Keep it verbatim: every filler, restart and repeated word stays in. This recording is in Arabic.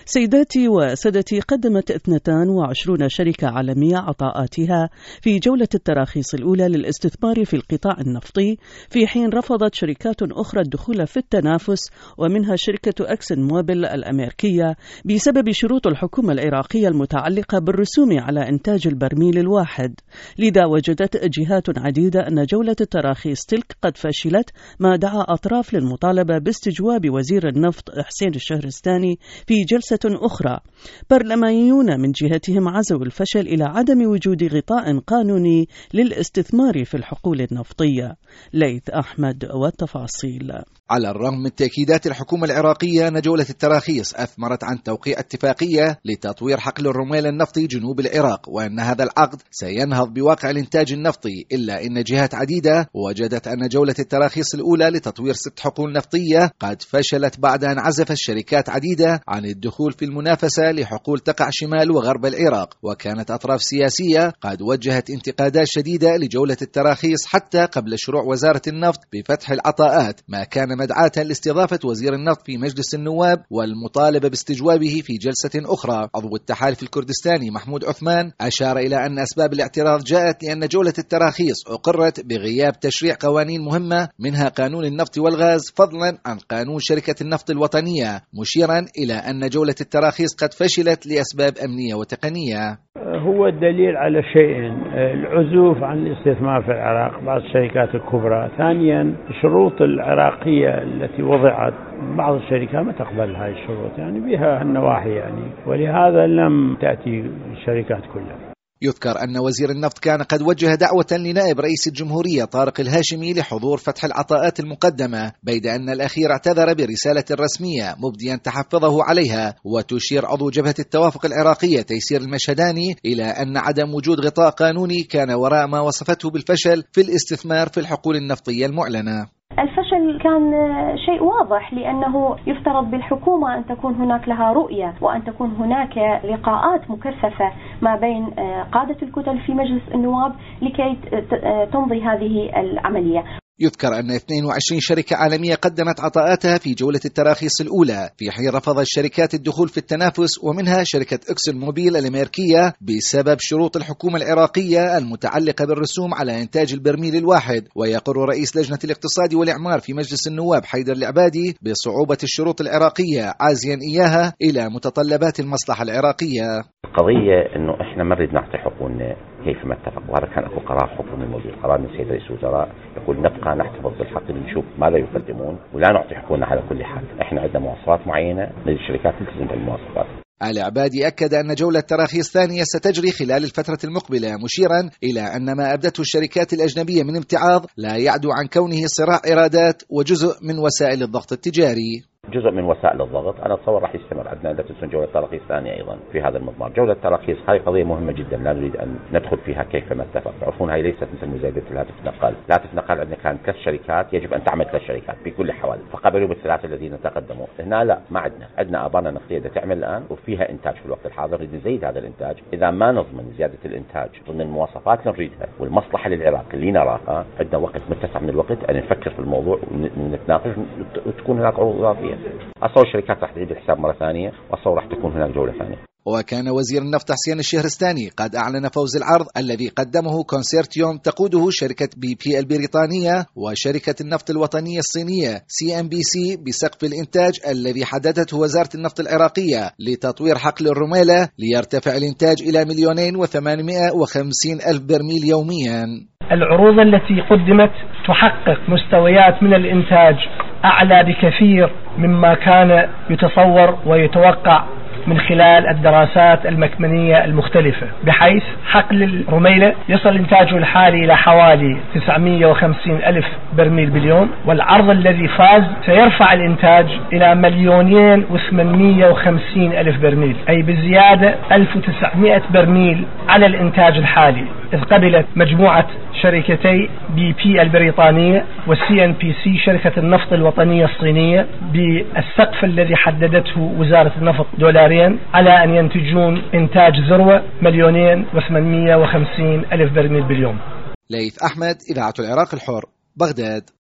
سيداتي وسادتي، قدمت اثنتان وعشرون شركة عالمية عطاءاتها في جولة التراخيص الأولى للاستثمار في القطاع النفطي، في حين رفضت شركات أخرى الدخول في التنافس، ومنها شركة أكسن موبيل الأمريكية بسبب شروط الحكومة العراقية المتعلقة بالرسوم على إنتاج البرميل الواحد. لذا وجدت جهات عديدة أن جولة التراخيص تلك قد فشلت، ما دعا أطراف للمطالبة باستجواب وزير النفط حسين الشهرستاني في جلسة أخرى. برلمانيون من جهتهم عزوا الفشل إلى عدم وجود غطاء قانوني للاستثمار في الحقول النفطية. ليث أحمد والتفاصيل. على الرغم من تأكيدات الحكومة العراقية أن جولة التراخيص أثمرت عن توقيع اتفاقية لتطوير حقل الرميل النفطي جنوب العراق، وأن هذا العقد سينهض بواقع الإنتاج النفطي، إلا أن جهات عديدة وجدت أن جولة التراخيص الأولى لتطوير ست حقول نفطية قد فشلت بعد أن عزفت شركات عديدة عن الدخول في المنافسة لحقول تقع شمال وغرب العراق. وكانت أطراف سياسية قد وجهت انتقادات شديدة لجولة التراخيص حتى قبل شروع وزارة النفط بفتح العطاءات، ما كان مدعاة لاستضافة وزير النفط في مجلس النواب والمطالبة باستجوابه في جلسة أخرى. عضو التحالف الكردستاني محمود عثمان أشار إلى أن أسباب الاعتراض جاءت لأن جولة التراخيص أقرت بغياب تشريع قوانين مهمة، منها قانون النفط والغاز، فضلا عن قانون شركة النفط الوطنية، مشيرا إلى أن جولة التراخيص قد فشلت لأسباب أمنية وتقنية. هو الدليل على شيئين: العزوف عن الاستثمار في العراق بعض الشركات الكبرى، ثانيا الشروط العراقية التي وضعت بعض الشركات ما تقبل هذه الشروط، يعني بها النواحي يعني، ولهذا لم تأتي الشركات كلها. يذكر أن وزير النفط كان قد وجه دعوة لنائب رئيس الجمهورية طارق الهاشمي لحضور فتح العطاءات المقدمة، بيد أن الأخير اعتذر برسالة رسمية مبديا تحفظه عليها. وتشير عضو جبهة التوافق العراقية تيسير المشهداني إلى أن عدم وجود غطاء قانوني كان وراء ما وصفته بالفشل في الاستثمار في الحقول النفطية المعلنة. الفشل كان شيء واضح، لأنه يفترض بالحكومة أن تكون هناك لها رؤية، وأن تكون هناك لقاءات مكثفة ما بين قادة الكتل في مجلس النواب لكي تمضي هذه العملية. يذكر أن اثنين وعشرين شركة عالمية قدمت عطاءاتها في جولة التراخيص الأولى، في حين رفض الشركات الدخول في التنافس، ومنها شركة أكسن موبيل الأمريكية بسبب شروط الحكومة العراقية المتعلقة بالرسوم على إنتاج البرميل الواحد. ويقر رئيس لجنة الاقتصاد والإعمار في مجلس النواب حيدر العبادي بصعوبة الشروط العراقية، عازيا إياها إلى متطلبات المصلحة العراقية. القضية إنه إحنا ما نريد نعطي حقوقنا كيف ما اتفق، وهذا كان أكو قرار حكومي موجود، قرار من سيد رئيس الوزراء يقول نبقى نحتفظ بالحق، نشوف ماذا يقدمون ولا نعطي حقوقنا على كل حال. إحنا عندنا مواصفات معينة، للشركات تلتزم بالمواصفات. العبادي أكد أن جولة تراخيص ثانية ستجري خلال الفترة المقبلة، مشيرا إلى أن ما أبدته الشركات الأجنبية من امتعاض لا يعدو عن كونه صراع إرادات وجزء من وسائل الضغط التجاري. جزء من وسائل الضغط. أنا أتصور راح يستمر عندنا عندنا تسون جولة تراخيص ثانية أيضا في هذا المضمار. جولة التراخيص هاي قضية مهمة جدا، لا نريد أن ندخل فيها كيف ما اتفق. تعرفون هاي ليست مثل مزايدة الهاتف نقل، لا تتنقل. عندنا كان ثلاث شركات يجب أن تعمل ثلاث شركات بكل الحوال، فقبلوا بالثلاثة الذين تقدموا. هنا لا، ما عندنا عندنا آبارنا نفطية تعمل الآن وفيها إنتاج في الوقت الحاضر، نريد نزيد هذا الإنتاج. إذا ما نضمن زيادة الإنتاج ضمن المواصفات اللي نريدها والمصلحة للعراق اللي نراها، عندنا وقت متسع من الوقت أن نفكر في الموضوع ونتناقش وتكون هناك عروض إضافية. أصور الشركات راح تعيد الحساب مرة ثانية، وأصور راح تكون هناك جولة ثانية. وكان وزير النفط حسين الشهرستاني قد أعلن فوز العرض الذي قدمه كونسيرتيوم تقوده شركة بي بي البريطانية وشركة النفط الوطنية الصينية سي ام بي سي بسقف الإنتاج الذي حددته وزارة النفط العراقية لتطوير حقل الرميلة ليرتفع الإنتاج إلى مليونين وثمانمائة وخمسين ألف برميل يوميا. العروض التي قدمت تحقق مستويات من الإنتاج أعلى بكثير مما كان يتصور ويتوقع من خلال الدراسات المكمنية المختلفة، بحيث حقل الرميلة يصل إنتاجه الحالي إلى حوالي تسعمائة وخمسين ألف برميل باليوم، والعرض الذي فاز سيرفع الإنتاج إلى مليونين وثمانمائة وخمسين ألف برميل، أي بزيادة ألف وتسعمائة برميل على الإنتاج الحالي، إذ قبلت مجموعة شركتي بي بي البريطانية والسي ان بي سي شركة النفط الوطنية الصينية بالسقف الذي حددته وزارة النفط دولاريا على أن ينتجون إنتاج ذروة مليونين وثمانمائة وخمسين ألف برميل باليوم. ليث أحمد، إذاعة العراق الحر، بغداد.